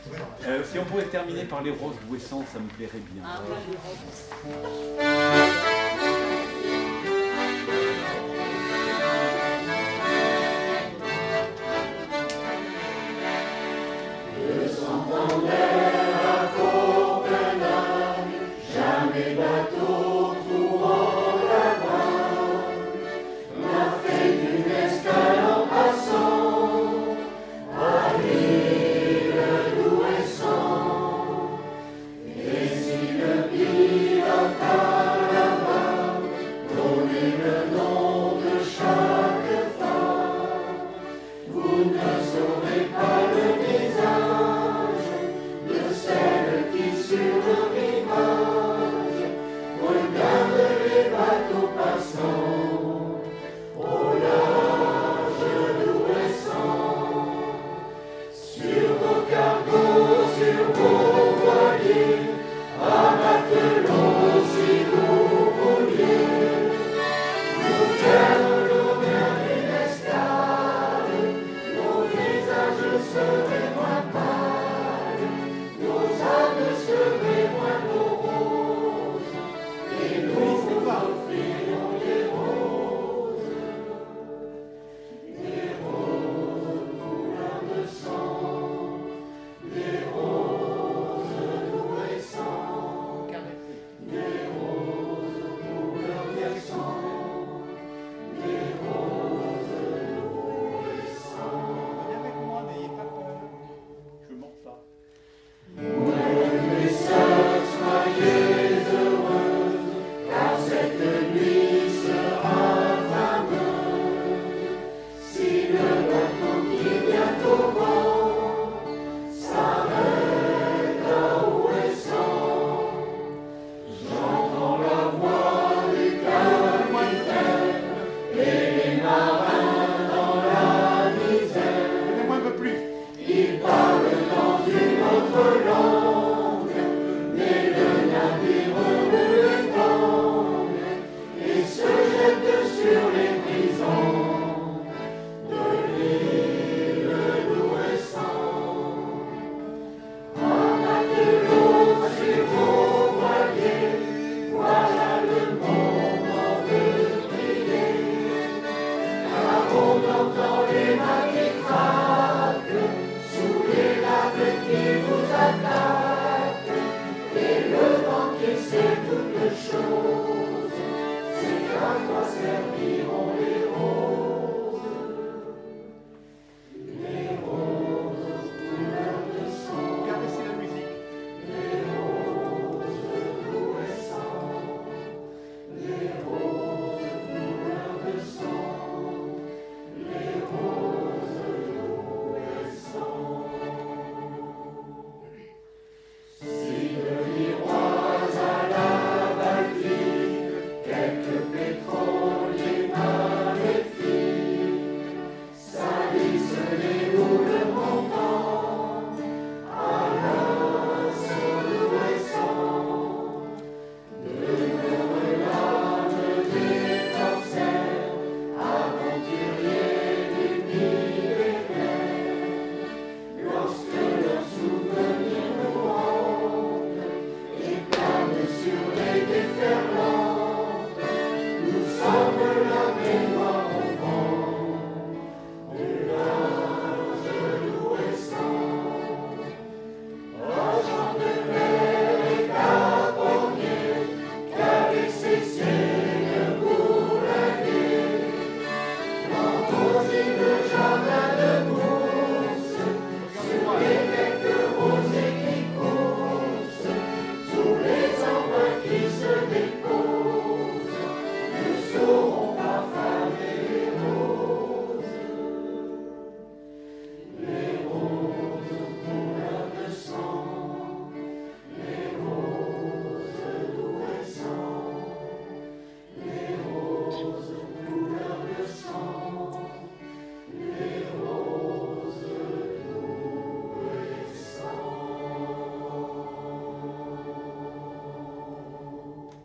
Si on pouvait terminer par les roses bouessantes, ça me plairait bien.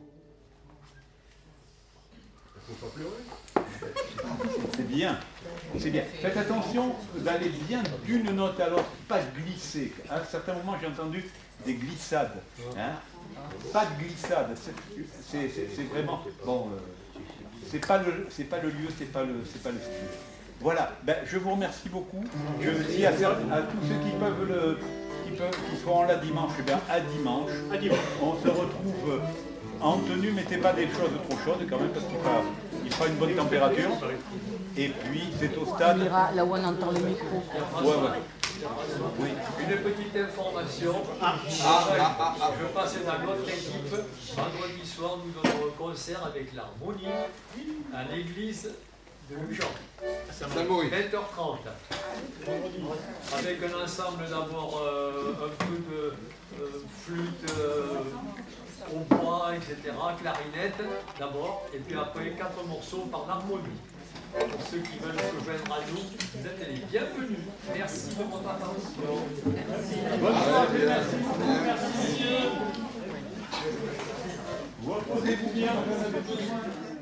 bien. c'est bien. Faites attention d'aller bien d'une note à l'autre, pas glisser. À certains moments, j'ai entendu des glissades. Hein. Pas de glissade. C'est vraiment bon. C'est pas le lieu, c'est pas le style. Voilà. Ben, je vous remercie beaucoup. Je dis à tous ceux qui seront là dimanche, eh bien à dimanche. On se retrouve en tenue. Mettez pas des choses trop chaudes quand même parce qu'il fera une bonne température. Et puis c'est au stade. On ira là où on entend les micros. Ouais. Oui. Une petite information. Je passe dans l'autre équipe. Vendredi soir, nous donnons un concert avec l'harmonie à l'église de Lujan. 20h30. Avec un ensemble d'abord un peu de flûte au bois, etc., clarinette d'abord, et puis après 4 morceaux par l'harmonie. Pour ceux qui veulent se joindre à nous, vous êtes les bienvenus. Merci de votre attention. Bonne soirée, merci. Reposez-vous bien, vous en avez besoin.